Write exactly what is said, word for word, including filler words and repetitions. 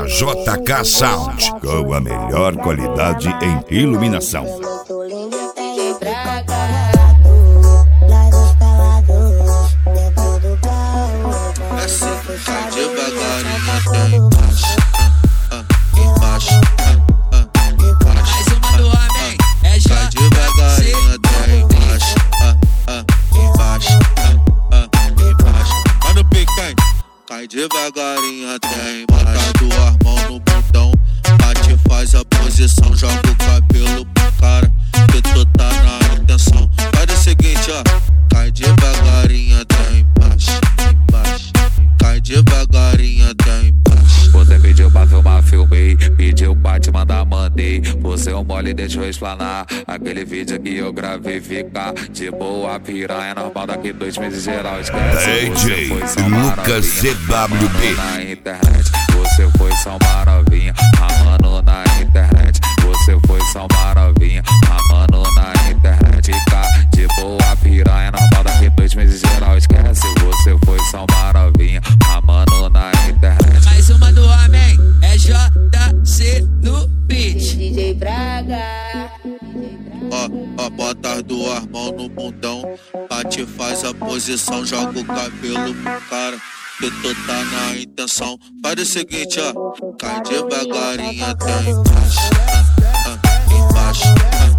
na J K Sound, com a melhor qualidade em iluminação. Cai devagarinho até embaixo do armão no bundão. Bate, faz a posição, joga o cabelo pro cara, que tu tá na intenção. Faz o seguinte, ó. Cai devagarinho até embaixo, embaixo. Cai devagarinho até embaixo. Você pediu pra filmar, filmei. Pediu pra te mandar, mandei. Você é um mole, deixa eu explanar. Aquele vídeo que eu gravei ficar de boa, piranha normal. Daqui dois meses geral esquece. D J Lucas C W B. Na internet, você foi só uma novinha, amando na internet. Você foi só uma novinha, amando na internet. Ficar de boa, piranha normal. Daqui dois meses geral esquece. Você foi só uma novinha, amando na internet. Mais uma do homem, é J C no beat. D J Braga. Ó, ó, bota do armão no bundão. Bate, faz a posição, joga o cabelo pro cara, que tu tá na intenção. Faz o seguinte, ó. Cai devagarinho até embaixo, ah, ah, embaixo, ah.